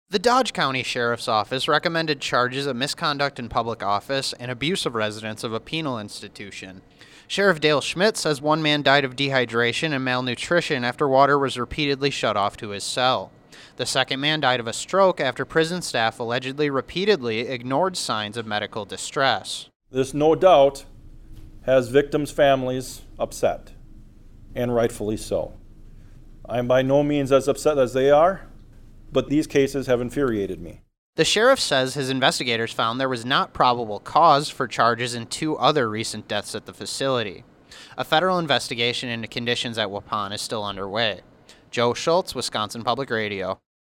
The Dodge County Sheriff's Office recommended charges of misconduct in public office and abuse of residents of a penal institution. Sheriff Dale Schmidt says one man died of dehydration and malnutrition after water was repeatedly shut off to his cell. The second man died of a stroke after prison staff allegedly repeatedly ignored signs of medical distress. This, no doubt, has victims' families upset, and rightfully so. I am by no means as upset as they are, but these cases have infuriated me. The sheriff says his investigators found there was not probable cause for charges in 2 other recent deaths at the facility. A federal investigation into conditions at Waupun is still underway. Joe Schultz, Wisconsin Public Radio.